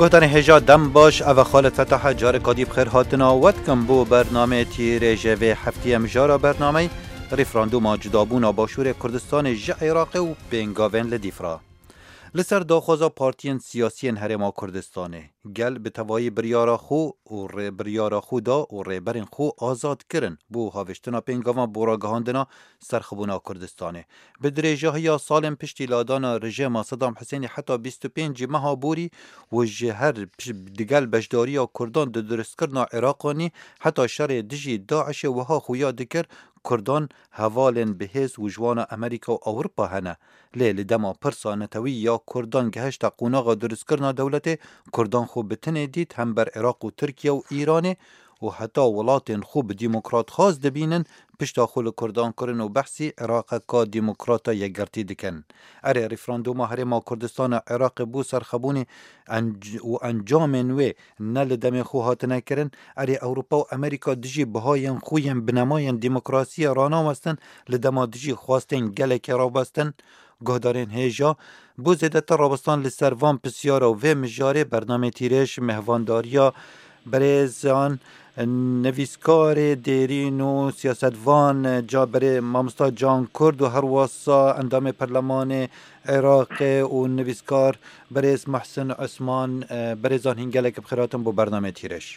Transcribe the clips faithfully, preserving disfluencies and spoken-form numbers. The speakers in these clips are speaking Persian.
گفتن هجا دم باش او خالد فتح جار کادی بخیر هاتنا ود کم بو برنامه تیر جوه هفتی امجارا برنامه ریفراندوم جدابون باشور کردستان جه عراق و بینگاوین لدیفرا لسر داخوزا پارتین سیاسین هرما کردستانه گل به توایی بریارا خو و ری بریارا خو دا و ری برین خو آزاد کرن بو هاوشتنا پینگاوان بوراگهاندنا سرخبونا کردستانه به درجه یا سالم پشتی لادانا رژیم صدام حسینی حتی بیست و پنج ماه بوری و جهر دگل بجداری یا کردان د درست کرنا عراقانی حتی شر دجی داعش وها خویا دکر کردان حوالن بهز و جوان امریکا و اوروپا هنه لیل دما پرسانتوی یا کردان گهشت قوناغ درست کرنا دولت کردان خوب بتنه دید هم بر عراق و ترکیه و ایرانه و حتی ولات خوب دیموکرات خاص دبینن پشتا خول کردان کرن و بحثی عراق کا دیموکراتا یگرتی دکن اره ریفراندوم هرما کردستان عراق بو سرخبونی انج و انجام نوی نل دم خو هاتنه کرن اره اروپا و امریکا دجی بهاین خویم بنماین دیموکراسی رانا وستن لدما دجی خواستن گلک را بستن گهدارین هیجا بو زیدت رابستان لسروان پسیارا و مجاره برنامه تیرش مهوانداریا برزان نویسکار دیرین و سیاستوان جابر مامستا جان کرد و هر واسا اندام پرلمان عراق و نویسکار برز محسن عثمان برزان هنگلک بخیراتم بو برنامه تیرش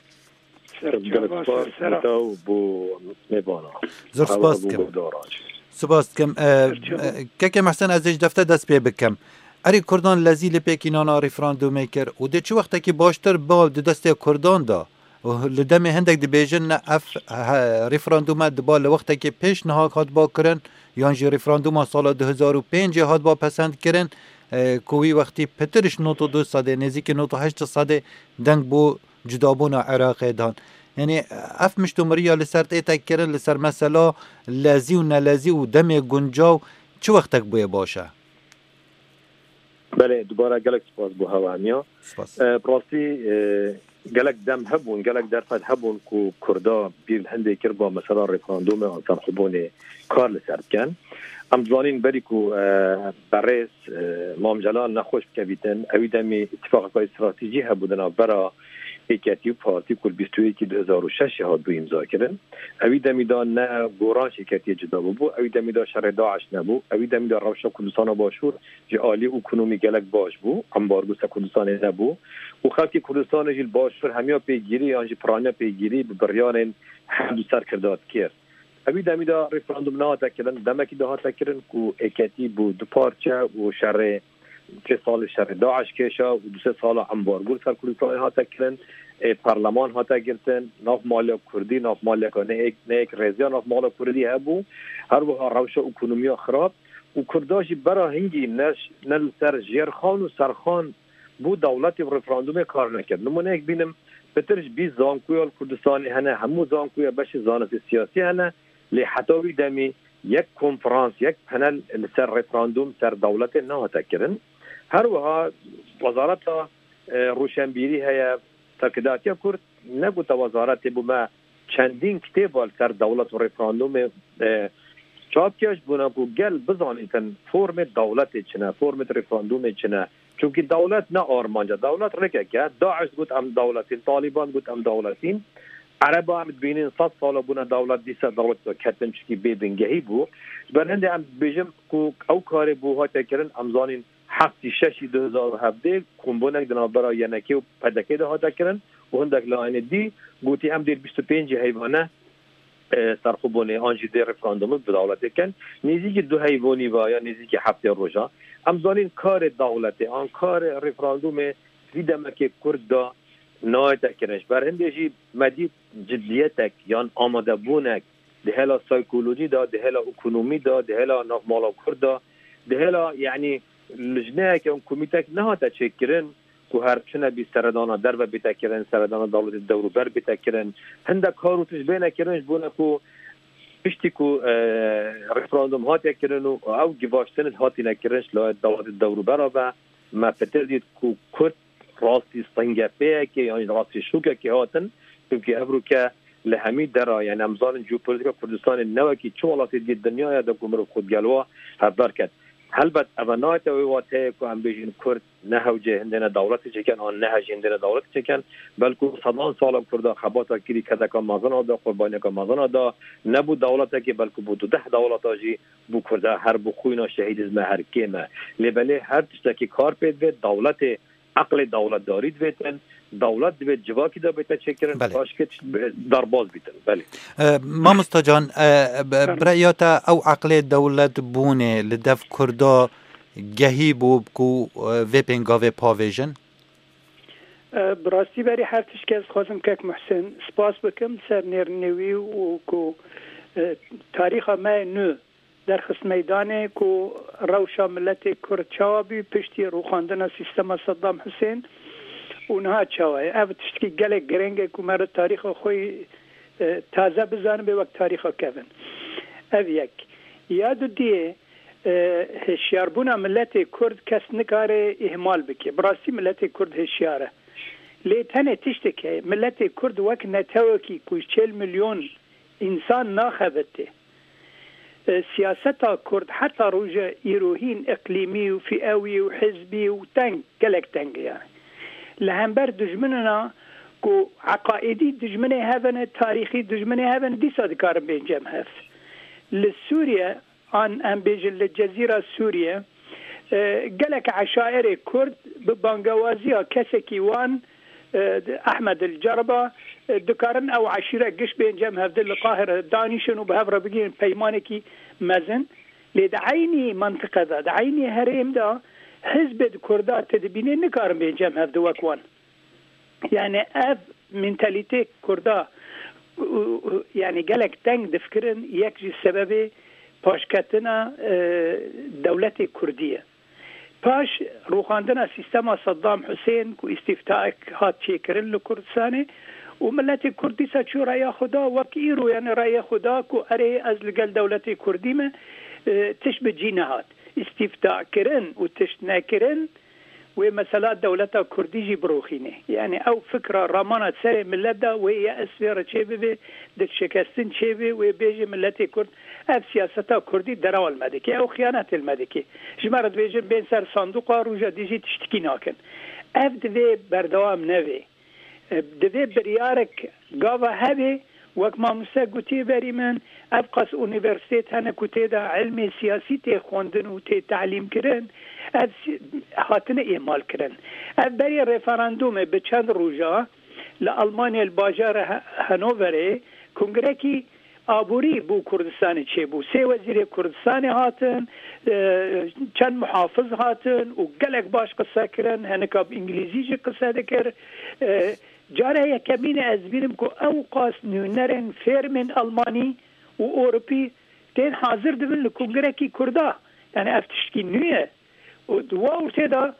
زر سپاس کم سپاس کم که که محسن ازش دفته دست پی بکم اری کردان لذیل پیکینانا ریفراندوم کر و ده چه وقتا که باشتر بال ده دست کردان دا و لدم هندک دی بیجن اف ریفراندوم دبال وقتا که پیش نهاک هاد با کرن یانجی ریفراندوم سال دو هزار و پنج هاد با پسند کرن کوی وقتی پترش نوتو دو ساده نزیک نوتو هشت ساده دنگ بو جدابون عراق دان یعنی اف مشتومریا لسر تیتک کرن لسر مثلا لازی و نلازی و دم گنجاو چه وقتک بوی باشه؟ بله دوباره گلک سپاس بو هوانیا براستی گلک دم هبون گلک درصد هبون کو کردا بیر هنده کر با مثلا ریفراندوم آنسان خبون کار لسر کن امزانین بری کو برس مام جلال نخوش بکویتن اویدمی اتفاق که استراتیجی هبودن برا ایکتی و پارتی کل بیست و یک دو هزار و شش هاد بو امضا کردن اویدمی دا نه گورانش ایکتی جدا بو اویدمی دا شر داعش نبو اویدمی دا روشا کردستان باشور جه عالی اکنومی گلک باش بو امبارگو سا کردستان نبو و خلقی کردستان جیل باشور همیا پیگیری آنجی پرانیا پیگیری ببریان حمدو سر کرداد کرد اویدمی دا ریفراندوم نهاتا کردن دمکی دا هاتا کردن که ایکتی بو دو پارچه و شر سه سال شر داعش کشا و دو سه سال امبارگو سر کردستان هاتا کردن پارلمان هاتا گرتن ناف مالیات کردی ناف مالیات نه یک نه یک رزیا ناف مالیات کردی هبو هر وقت روش اکنومی خراب و کرداش برا هنگی نش نل سر جرخان و سرخان بو دولت ریفراندوم کار نکرد نمونه یک بینم بترش بی زانکوی کردستانی هنه همو زانکوی بش زانت سیاسی هنه لی حتاوی دمی یک کنفرانس یک پنل سر ریفراندوم سر دولت نه هاتا کرن هر وقت وزارت روشنبیری هیا تاکیداتی کرد نگو تا وزارت بو ما چندین کتاب سر دولت و ریفراندوم چاپ کش بونا کو گل بزانیتن فرم دولت چنه فرم ریفراندوم چنه چونکه دولت نه آرمانجا دولت رکه که داعش گوت ام دولتین طالبان گوت ام دولتین عربا هم بینین صد سال بونا دولت دیسا دولت کتن چکی بیبنگهی بو برنده هم بیجم کو او کار بو ها تکرن امزانین هفتی ششی دو هزار و هفده کنبونک دنا برای ینکی و پدکه ده ها تکرن و هندک لاین دی گوتی هم دیر بیست و پنج حیوانه سرخوبونه آنجی در ریفراندوم به دولت کن نزدیک دو حیوانی و یا نزدیک هفته روزا امزانین کار دولت آن کار ریفراندوم دیدمک کرد دا نای تکرنش بر هندیجی مدید جدیتک یا آماده بونک ده هلا سایکولوژی دا ده هلا اکنومی دا ده هلا نافمالا کرد دا ده هلا یعنی لجنه که اون کمیته نه تا چکرن که هر چنه بی سردانا در و بتکرن سردانا دولت دورو بر بتکرن هنده کارو توش بینه کرنش بونه که پشتی که ریفراندوم ها تکرن و او گواشتن هاتی نکرنش لایت دولت دورو برا و ما فتر دید که کرد راستی سنگه پیه که یعنی راستی شوکه که هاتن که ابرو که لهمی درا یعنی امزان جیوپولیتیکا کردستان نوکی چه ولاتی دید دنیا یا دا کمرو خودگلوا هردار کرد البته اوانایت و واته که هم بیشین کرد نه هوجه هندنا دولت چکن آن نه هج هندنا دولت چکن بلکه صدان سال کردا خباتا کری کدا کا مازن دا قربانی کا مازن دا نبود دولت که بلکه بود ده دولت آجی بو کردا هر بو خوینا شهید از هر کیمه لبله هر تشتکی کار پید و دولت عقل دولت دارید ویتن دولت دوید جواکی دا بیتا چکرن باش که درباز بیتن بله ما مستجان برایاتا او عقل دولت بونه لدف کردا گهی بو بکو وی پنگاوی پاویژن براستی بری هر تشکی از خوازم که محسن سپاس بکم سر نرنوی و که تاریخ ما نو در خص میدانه که روشا ملت کرد چوابی پشتی روخاندن سیستم صدام حسین اونها چوای او تشکی گلک گرنگه که مرا تاریخ خوی تازه بزنم به وقت تاریخ کفن او یک یادو دیه هشیاربونا ملت کرد کس نکاره اهمال بکه براستی ملت کرد هشیاره لیتنه تشته که ملت کرد وک نتوکی کوش چل میلیون انسان ناخبته سیاستا کرد حتی روژه ایروهین اقلیمی و فئوی و حزبی و تنگ گلک تنگ یعنی لهمبر دجمننا کو عقائدی دجمنه هفن تاریخی دجمنه هفن دیسا دکارم بینجم هفت لسوریا آن ام بیجن لجزیره سوریا گلک عشائر کرد ببانگوازی ها کسی که وان احمد الجربه دکارن او عشیره گش بینجم هفت لقاهر دانیشن و به هفره بگین پیمانه کی مزن لید عینی منطقه دا دا عینی هریم دا حزب کرده تدبینه نکارم بینجم هفت وکوان یعنی اف منتالیته کرده یعنی گلک تنگ دفکرن یک جی سبب پاشکتنا دولت کردیه پاش روخاندن سیستم صدام حسین کو استفتاء هات چیکرن لکردستانه و ملت کردی سا چو رای خدا وکی رو یعنی رای خدا کو اره از لگل دولت کردی ما تش بجی نهات استفتاء کرن و تش نکرن و مثلا دولت کردی جی بروخینه یعنی او فکر رامانت سر ملت دا و یا اسفیر چه ببه دل شکستن چه ببه و بیجه ملت کرد اف سیاستا کردی درو المدکه او خیانت المدکه جمارت بیجه بین سر صندوقا روژا دیجی تشتکی ناکن اف دوی بردوام نوی دوی بریارک گاوا هبه وک ما مسا گوتی بری من اف قاس اونیورسیت هنه کتی دا علم سیاسی تی خوندن و تی تعلیم کرن اف هاتن اعمال کرن اف بری رفراندوم به چند روژا لألمانیا الباجار هنووره کنگرکی آبوری بو کردستان چه بو سه وزیر کردستان هاتن چند محافظ هاتن و گلک باش قصه کرن هنکاب انگلیزی جه قصه دکر جاره یکمین از بینم که او قاس نونرن فرمن المانی و اوروپی تین حاضر دبن لکنگرکی کرده یعنی افتشکی نویه و دوا ارتدا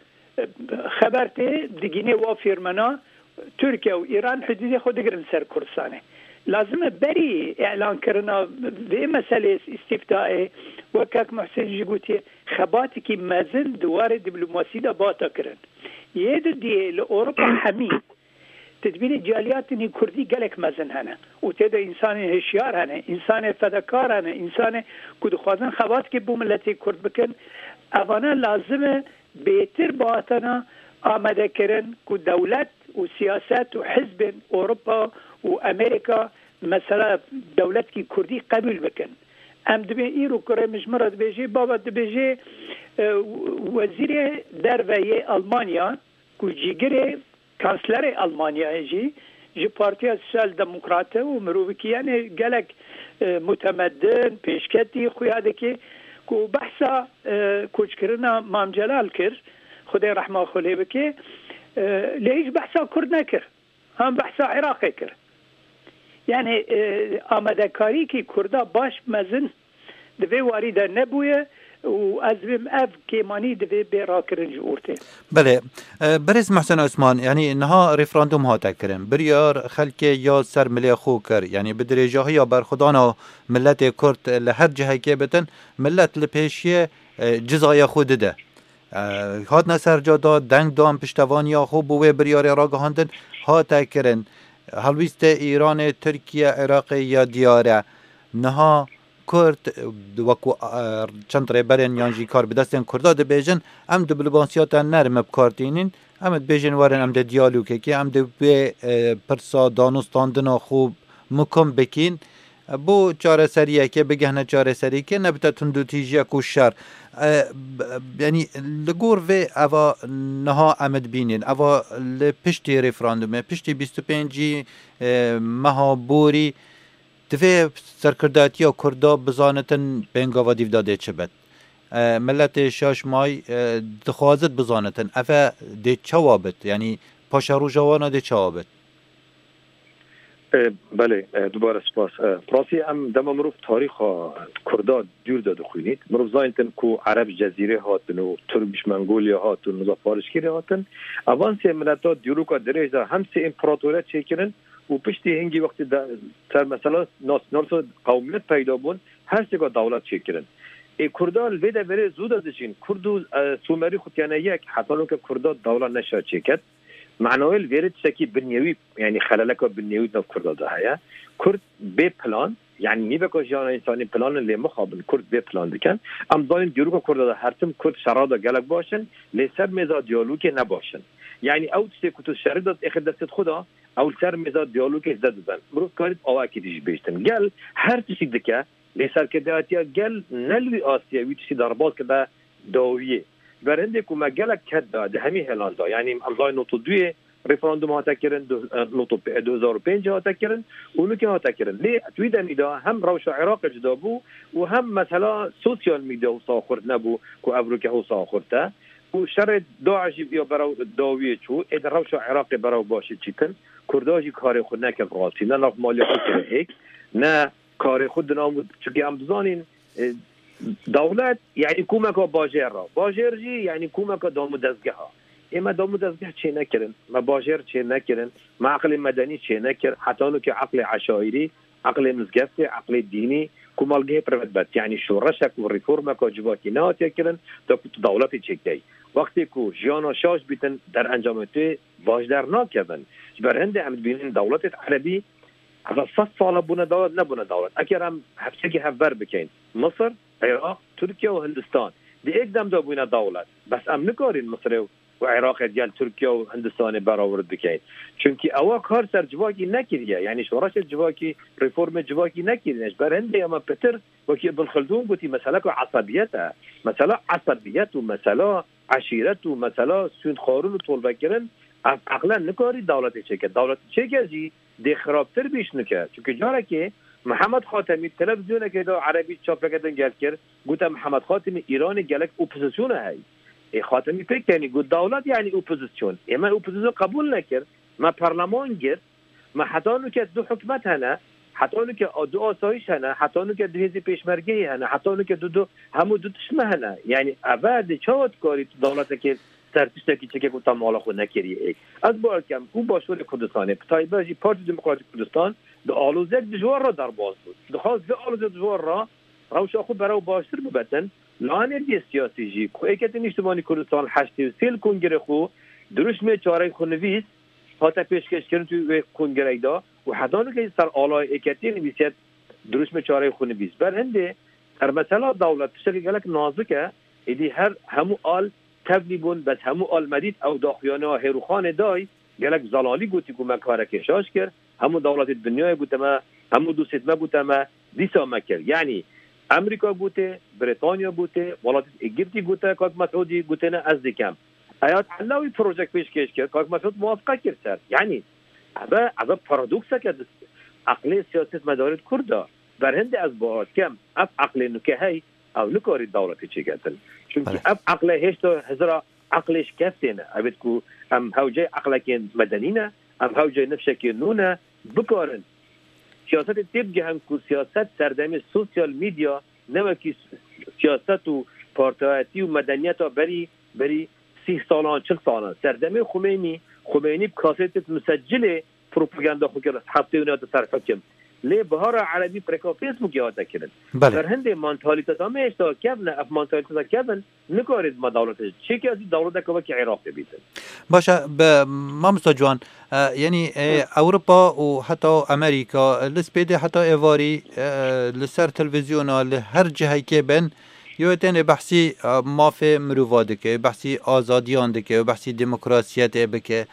خبرته دگینه و فرمنا ترکیه و ایران حدود خود گرن سر کردستانه لازم بری اعلان کرنا به مسئله استفتاء وکاک محسن جگوتی خباتی که مزن دوار دیپلماسی دا باتا کرن یه دو دیه لأوروپا حمید تدبین جالیاتنی کردی گلک مزن هنه و تیدا انسان هشیار هنه انسان فدکار هنه انسان کدو خوازن خبات که بو ملتی کرد بکن اوانا لازم بیتر باتنا آمده کرن که دولت و سیاست و حزب اوروپا و امریکا مثلا دولت کی کردی قبول بکن ام دبی ایرو کره مجمره دبیجی بابا دبیجی وزیر دروی آلمانیا کو جیگره کانسلر آلمانیا جی جی پارتی سوسیال دموکراته و مروکی یعنی گلک متمدن پیشکتی خویاده که کو بحثا کوچ کرنا مام جلال کر خدای رحمه خلی بکی لیش بحثا کرد نکر هم بحثا عراقی کر یعنی آمده کاری که کرده باش مزن دوی واری در نبویه و از بیم اف کیمانی دوی بیرا کرن جورته بله برز محسن عثمان یعنی انها رفراندوم ها تکرن بریار خلک یا سر ملی خو کر یعنی بدرجه های یا برخودانا ملت کرد لهر جهه که بتن ملت لپیشی جزای خود ده هات نسر جادا دنگ دام پشتوان یا خوب بوه بریار را گهاندن ها تکرن هلویست ایران ترکیه عراق یا دیاره نها کرد وکو چند ریبرین یانجی کار بدستن کردا ده بیجن ام دیپلماسیات نرم بکارتینین ام بیجن وارن ام ده دیالوگه که ام ده به پرسا دانستاندنا خوب مکم بکین بو چاره سریه که بگهنه چاره سریه که نبتا تندو تیجی اکو شر یعنی لگور و اوا نها امد بینین اوا لپشتی ریفراندومه پشتی بیست و پنجی مها بوری دوی سرکرداتی و کردا بزانتن بینگاوا دیو داده چه بد ملت شاش مای دخوازت بزانتن افا ده چوابت یعنی پاشا رو جوانا ده چوابت بله دوباره سپاس پراسی ام دم مروف تاریخ کردا دور داده خوینید مروف زاینتن کو عرب جزیره هاتن و ترکیش منگولیا هاتن و زفارشگیری هاتن اوانسی ملتا دیروکا درجه همسی امپراتوریت چیکرن و پشتی هنگی وقتی تر مثلا ناسنال قومیت پیدا بون هر سگا دولت چیکرن ای کردا الویده بره زود ازشین کردو سومری خودیانه یک حتی که کردا دولت نشا چیکت معنوی الویرد شکی بنیوی یعنی خلالک بنیوی نف کردا ده هیا کرد به پلان یعنی میبکو جان انسانی پلان لی مخابن کرد به پلان دکن ام داین دیروکا کردا ده هرتم کرد شرادا گلک باشن لی سر میزا دیالوگی نباشن یعنی او تشتی کتو شرد اخد دست خدا او سر میزا دیالوگی زد دادن مروف کارید آواکی دیش بیشتن گل هر تشتی دکه لی سر کداتیا گل نلوی آسیوی تشتی درباز کده داویه برنده که مگلک کد ده همی هلاندا یعنی امضای نوتو دوی ریفراندوم ها تکرن نوتو دو هزار و پنج ها تکرن اونو که ها تکرن لی توی دمیدا هم روش عراق جدا بو و هم مثلا سوسیال میدیا و ساخورد نبو که افرو که هو ساخورده و شر داعشی بیا برای داویه چو اید روش عراق برای باشید چیتن کرداجی کار خود نکن راستی نه ناف مالی خود کنه هیک نه کار خود نامود چونکه هم بزانین دولت یعنی کومک باجر را باجر جی یعنی کومک دامو دزگه ها اما دامو دزگه چه نکرن ما باجر چه نکرن ما عقل مدنی چه نکر حتی انو که عقل عشایری عقل مزگفت عقل دینی کومالگه پروت یعنی شورشک و ریفورمک و جواکی نهات یکرن تا کت دولت چک دی وقتی که جیانا شاش بیتن در انجامته باجدار ناکردن برهنده امد بینین دولت عربی اول صد سال بونه دولت نبونه دولت اگرم هفته هفبر بکن مصر عراق ترکیه و هندستان دی یک دم دا بونه دولت بس ام نکارین مصر و عراق دیال ترکیه و هندستان برآورد بکن چونکی اوا کار سر جواکی نکریه یعنی شورش جواکی ریفورم جواکی نکرینش برنده اما پتر وکی ابن خلدون گوتی مسئله که عصبیته مسئله عصبیت و مسئله عشیرت و مسئله سون خارون و طول بکرن عقلا نکاری دولت چکه دولت چکه جی دی خرابتر بیش نکه چونکه جاره که محمد خاتمی تلویزیون که دا عربی چاپ کردن گل کرد گوته محمد خاتمی ایران گلک اپوزیسیون هی ای خاتمی فکر کنی گوت دولت یعنی اپوزیسیون اما اپوزیسیون قبول نکرد ما پارلمان گرد ما حتی انو که دو حکمت هنه حتی انو که دو آسایش هنه حتی انو که دو هزی پیشمرگی هنه حتی انو که دو دو همو دو تشمه هنه یعنی اول چهات کاری دولت که سرپیشتکی چکه که تا مالا خود نکریه ای از باید کم او باشور کردستانه تایبه جی پارتی دموکراتی کردستان دو آلوزک دجوار را در باز بود دخواست دو آلوزک دجوار را روش خود برای باشتر ببتن لانر دی سیاسی جی که ایکت نیشتبانی کردستان هشتی و سیل کنگره خو دروش می چاره خونویس حتی پیشکش کردن توی کنگره دا و حدانو که سر آلای ایکتی نویسیت دروش می چاره خونویس بر هنده هر مثلا دولت شکل گلک نازکه ایدی هر همو آل تبنی بون بس همو آل مدید او داخیانه ها هیروخان دای گلک زلالی گوتی که من کاره کشاش کرد همو دولت دنیای بوده ما همو دو ستمه بوده ما دیسا مکر یعنی امریکا بوده بریتانیا بوده ولایت اگیپتی بوده کاک مسعودی بوده نه از دیکم ایات علاوی پروژکت پیش کش کرد کاک مسعود موافقه کرد سر یعنی اما اما پارادوکسه که عقل سیاست مدارت کرده در هند از باید کم اف عقل نکه هی او نکاری دولتی چی کردن چونکه اف عقل هشت هزار عقلش کفتینه اوید که ام هوجه عقلک مدنینه ام هوجه نفشک نونه بکارن سیاست تبگه هم که سیاست سردمی سوسیال میدیا نمکی سیاست و پارتایتی و مدنیت ها بری بری سی سالان چل سالان سردمی خمینی خمینی بکاسیت مسجل پروپاگاندا خو کرد هفته اونها تصرف کم لی بهار عربی پرکا فیسبوک یاد کردن بله در هند منتالیته تا میشتا کبن اف منتالیته تا کبن نکارید ما دولت چی که از دولت که که عراق بیتن باشه به مامستا جوان یعنی اوروبا و حتی امریکا لسپیده حتی ایواری لسر تلویزیونا لهر جهی که بن یوتن بحثی مافی مروواده که بحثی آزادیان ده که بحثی دموکراسیت بکه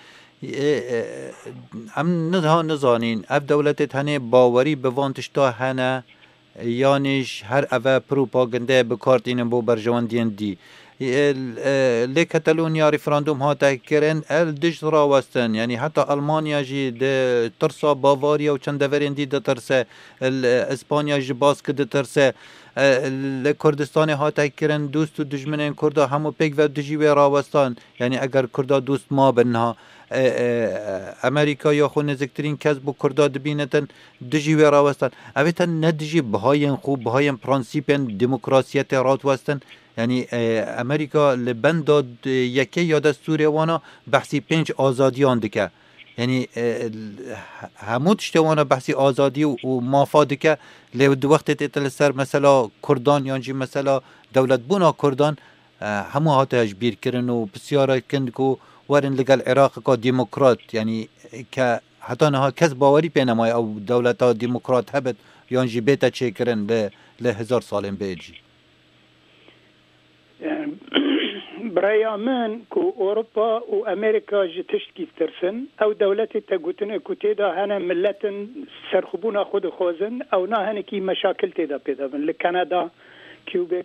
ام نزها نزانین اف دولت تنه باوری بوانتشتا هنه یانش هر اوه پروپاگنده بکارتین بو برجواندین دی لی کتالونیا ریفراندوم ها تکرن ال دش راوستن یعنی حتی المانیا جی ده ترسا باواریا و چند دورین دی ده ترسه اسپانیا جی باسک ده ترسه لی کردستان ها تکرن دوست و دجمنین کردا همو پیک و دجی و راوستان یعنی اگر کردا دوست ما بنها امریکا یا خو نزدیکترین کس بو کردا دبینتن دجی و راوستان اویتن ندجی بهاین خوب بهاین پرانسیپن دموکراسیت رات وستن یعنی امریکا لبند داد یکی یا دستور وانا بحثی پنج آزادیان دکه یعنی همون تشتوانا بحثی آزادی و مافا دکه لی دو وقت تیتل سر مثلا کردان یانجی مثلا دولت بونا کردان همو هاته اجبیر کرن و بسیاره کند که ورن لگل عراق که ديمقراط یعنی که حتی نها کس باوری پینمای او دولت ها ديمقراط هبت یانجی بیتا چه کرن ل هزار سالین بیجی برای من که اروپا و امریکا جی تشکی ترسن او دولت تگوتن کتی دا هنه ملت سرخبون خود خوزن او نه هنه کی مشاکل تیدا پیدا بن لکانادا کیوبیک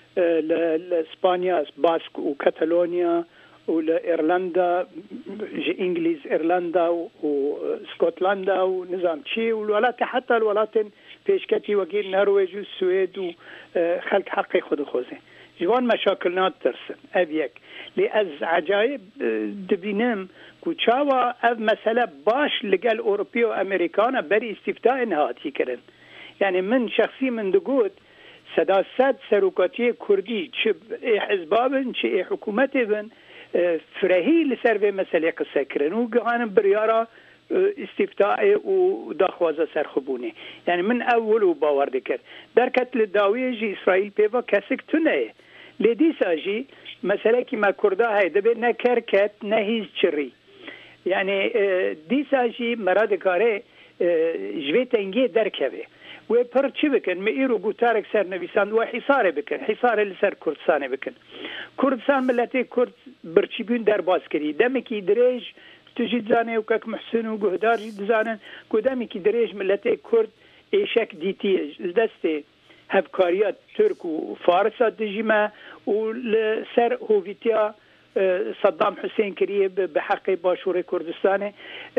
لاسپانیا باسک و کتالونیا و لإيرلندا انجليز إيرلندا واسكتلندا ونظام شي والولايات حتى الولايات بيشكتي وكيل النرويج والسويد وخلق حقي خود خوزي جوان مشاكلنا ترسن أبيك لأز عجائب دبينام كوتشاوا أب مسألة باش لقال أوروبي وأمريكانا بري استفتاء انهاتي كرن يعني من شخصي من دقود سداسات سروكاتي كردي شب حزبابن شي حكومتي فرهي لسر في مسألة قصة كرن وقعان بريارة استفتاء ودخوازة سرخبوني يعني من أول وباور ذكر دركت للداوية جي إسرائيل بيبا كسك تنه لدي ساجي مسألة كما كردا هاي دبي نكركت نهيز شري يعني دي ساجي مراد كاره جويت انجي دركبه وبر چی بکن میرو گوتارک سر نویسان و حصار بکن حصار لسر کردستان بکن کردستان ملتی کرد برچیبون در باز کردی دمی کی دریج تجید زانه و کک محسن و گهدار زانن کدامی کی دریج ملتی کرد ایشک دیتی دست هفکاریات ترک و فارس دجیمه و لسر هویتیا صدام حسين كريه بحق باشور كردستان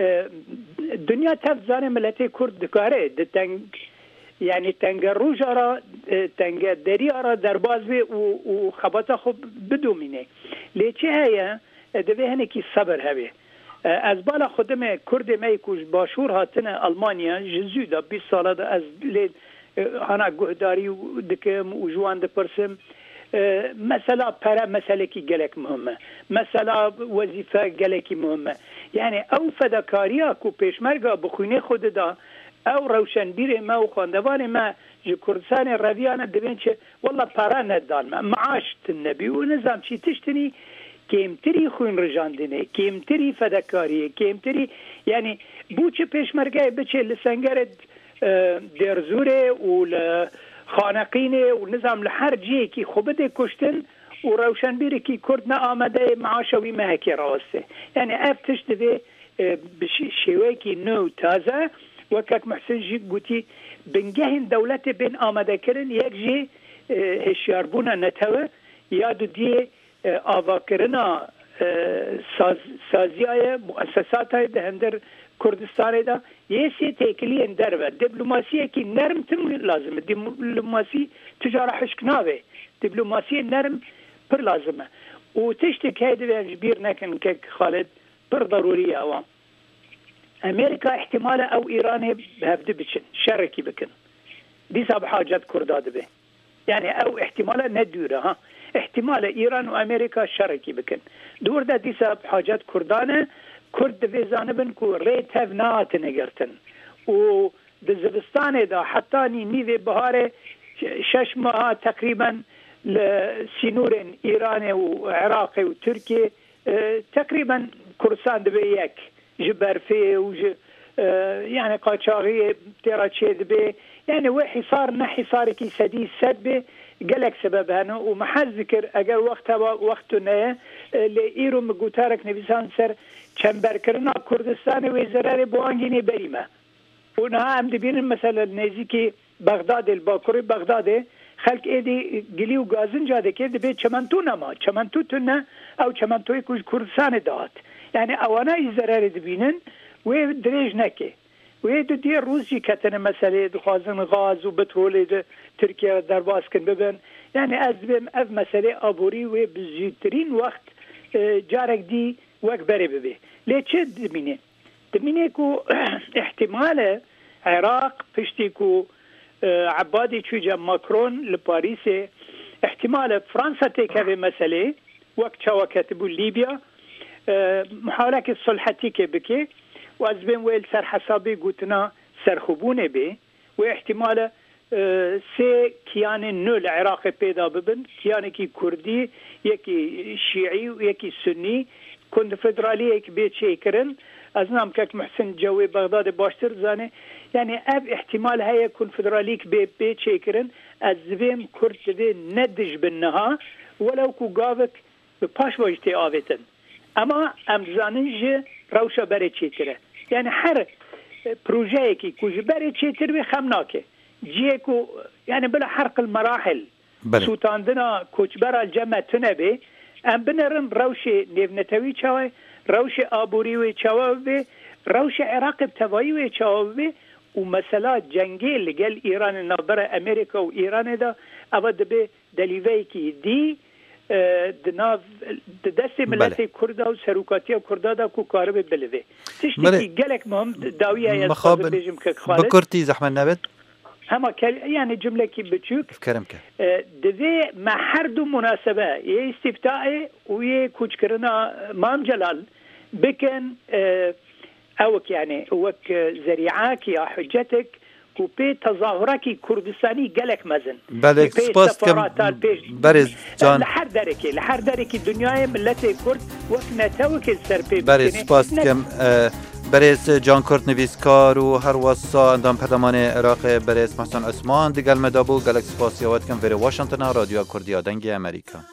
دنيا تفزان ملتي كرد دكاره دتنگ يعني تنگروج را تنگ دری را در باز بی و خبات خوب بدومینه لیچه هیا دوی هنه کی صبر هبه از بالا خودم کرد میکوش باشور هاتن المانیا جزو دا بیست ساله دا از لید هانا گهداری دکم و جوان دپرسم مثلا پرا مسئله کی گلک مهمه مثلا وظیفه گلکی مهمه يعني او فداکاریا کو پیشمرگا بخونه خود دا او روشنبیر ما و خواندوان ما جی کردستان رویانه دبین چه والله پارا ندان ما معاش تنبی و نظام چی تشتنی کمتری خوین رجاندنه کمتری فداکاریه کمتری یعنی بو چه پیشمرگای بچه لسنگرد درزوره و خانقینه و نظام لحر جیه کی خوبده کشتن و روشنبیر کی کرد نا آمده معاشوی مهکی راسته یعنی اف تشتوه بشیوه کی نو تازه وكاك محسن جي قوتي بنجهن دولتي بين آمده كرن يك جي هشياربونا نتوه يادو دي آوا كرنا ساز سازياء مؤسسات ده هندر كردستان ده يسي تيكلي اندر و دبلوماسية كي نرم تم لازمه دبلوماسي تجارة حشكناوه دبلوماسية نرم پر لازمه و تشتك هيدا بير نكن كك خالد پر ضرورية اوام امريكا احتمال او ايران بهفد بچن شركي بكن دي ساب حاجات كرداد به يعني او احتمال ندوره ها احتمال ايران وامريكا شركي بكن دور ده دي ساب حاجات كردانه كرد في زانبن كو ريت هاف نات نگرتن و دزبستان دا حتی نیوی بهار شش ماه تقریبا لسینور ایران و عراق و ترکیه تقریبا کردستان دبی یک جبرفه و ج يعني قاچاغي ترى تشيد به يعني وحصار نحصار كي سدي سد به قالك سبب هنا ومحل ذكر اجل وقتها وقتنا لايرو مقوتارك نبيسان سر چمبر كرنا كردستان وزرار بوانجيني بريمه ونها هم دبين مثلا نزيكي بغداد الباكوري بغداد خلق ايدي قليو غازن جاده كي دبي چمنتو نما چمنتو تنا او چمنتو كوج كردستان دات يعني اوانا زرار دبينن و دريج نكي و دي روسي كتن مسألة دخوازن غاز و بترول تركيا درباس كن ببن يعني أزبم أف مسألة أبوري و بزيترين وقت جارك دي وقت بري ببي ليه چه دمينه دمينه كو احتمال عراق پشتي كو عبادي چوجا ماكرون لباريس احتمال فرنسا تيكا مسألة وقت شوا كتبو ليبيا محاولة الصلحة كي بكي وازبين ويل سر حسابي قوتنا سرخبونه به واحتمال سي كيان نو العراق بيدا ببن كيان كي كردي يكي شيعي ويكي سني كنت فدرالي يك بيت شيكرن ازنام كاك محسن جوي بغداد باشتر زاني يعني اب احتمال هيا يكون فدراليك بي بيت شيكرن ازبين كرد دي ندج بالنها ولو كو قابك بباش واجتي آويتن اما امزانج روشا بري چيتره يعني هر بروجيه كي كوج بري چيتر بي خمناكه جيكو يعني بلا حرق المراحل سوتاندنا كوچبرا الجمع تنبي ام بنرن روشي نيفنتوي چاوي روشي آبوري وي چاوي روشي عراق بتوائي وي چاوي ومسألة جنگي لقل ايران النظرة امريكا و ايران دا اود بي دليوي كي دي دناف دسته ملت کرد و سروکاتی کرد دا کو کار به بلوه تشتی گلک مهم داویه یا مخابن بکرتی زحمت نبت هما يعني جمله كي بتشوك كرم ك دذي مع حردو مناسبه يه استفتاء ويه كوچكرنا مام جلال بكن اوك يعني وك ذريعاك يا حجتك وبي تظاهركي كردستاني قالك مزن بالك سباس كم برز جان لحر دركي لحر دركي الدنيا ملتي كرد وكنا توكل سربي برز سباس كم برز جان كرد نویسکار و هر واسا اندام پرلمان عراق برز محسن عثمان دیگل مدابو گلک سپاس یاوت کم وری واشنطن رادیو کردی آدنگ امریکا